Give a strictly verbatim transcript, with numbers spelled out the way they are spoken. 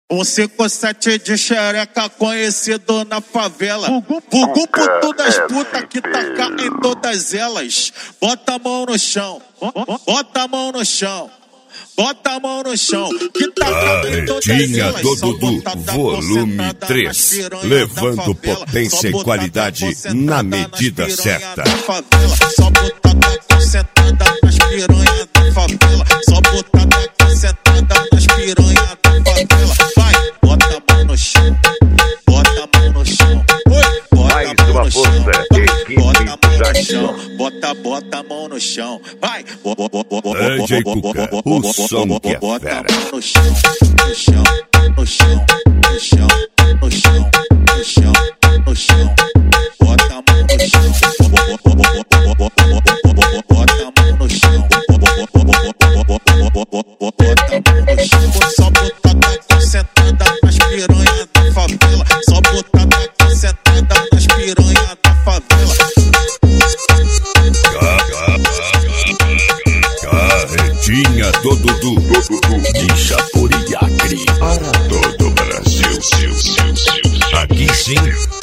Um cinco sete de xereca conhecido na favela. Bugu por todas as putas que taca em todas elas. Bota a mão no chão, bota a mão no chão. Bota a mão no chão, que tá em todas elas. Do Dudu, volume três, levando potência e qualidade na medida certa. Só botada concentrada nas piranhas da favela. Só botada concentrada nas piranhas da favela. Vai, bota a mão no chão, bota a mão no chão. Bota a mão no chão, bota a mão no chão. Bota, bota a mão no chão. Vai, D J Cuca, o som que é fera. No chão, no chão, no chão, no chão, no chão, no chão, no chão. Bota a mão no chão. Bota a mão no chão. Bota a mão no chão. Só botada concentrada nas piranhas da favela. Só botada concentrada nas piranhas da favela. Carretinha do Dudu, de Chapuriacri para todo o Brasil. Aqui sim